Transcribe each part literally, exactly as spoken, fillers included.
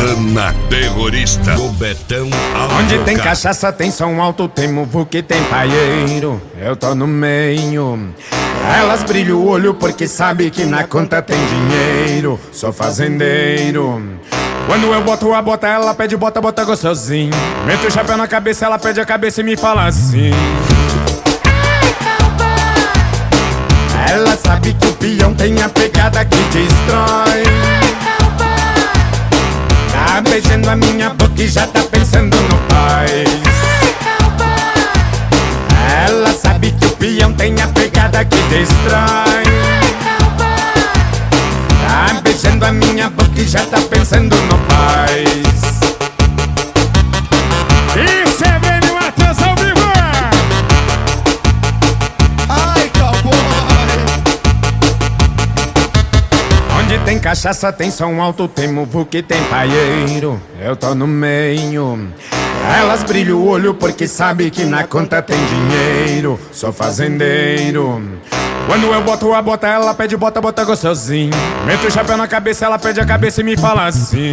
Ana Terrorista do Betão Alto. Onde tem cachaça tem som alto, tem muvu que tem paieiro. Eu tô no meio. Elas brilham o olho porque sabe que na conta tem dinheiro. Sou fazendeiro. Quando eu boto a bota, ela pede bota, bota gostosinho. Meto o chapéu na cabeça, ela pede a cabeça e me fala assim: ela sabe que o peão tem a pegada que destrói. Tá beijando a minha boca e já tá pensando no pai. Ela sabe que o peão tem a pegada que destrói. Tá beijando a minha boca e já tá pensando no pai. Isso é bem no Matheus ao vivo. Ai, cowboy. Onde tem cachaça tem som alto, tem muvu que tem paieiro. Eu tô no meio. Elas brilham o olho porque sabe que na conta tem dinheiro. Sou fazendeiro. Quando eu boto a bota, ela pede bota, bota gostosinho. Meto o chapéu na cabeça, ela pede a cabeça e me fala assim: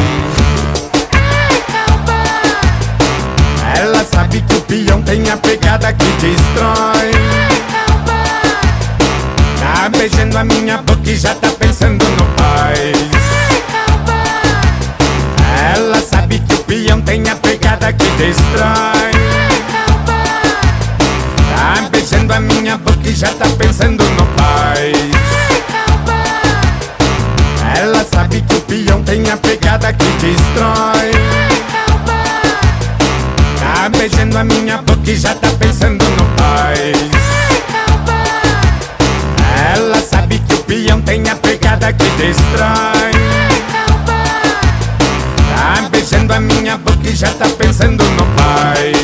ela sabe que o peão tem a pegada que destrói. Tá beijando a minha boca e já tá pensando no pai. Ela sabe que o peão tem a pegada que destrói. Tá beijando a minha boca e já tá pensando no pai. Ela sabe que o peão tem a pegada que destrói. Tá beijando a minha boca e já tá pensando no pai. Ela sabe que o peão tem a pegada que destrói. Tá beijando a minha boca e já tá pensando no pai.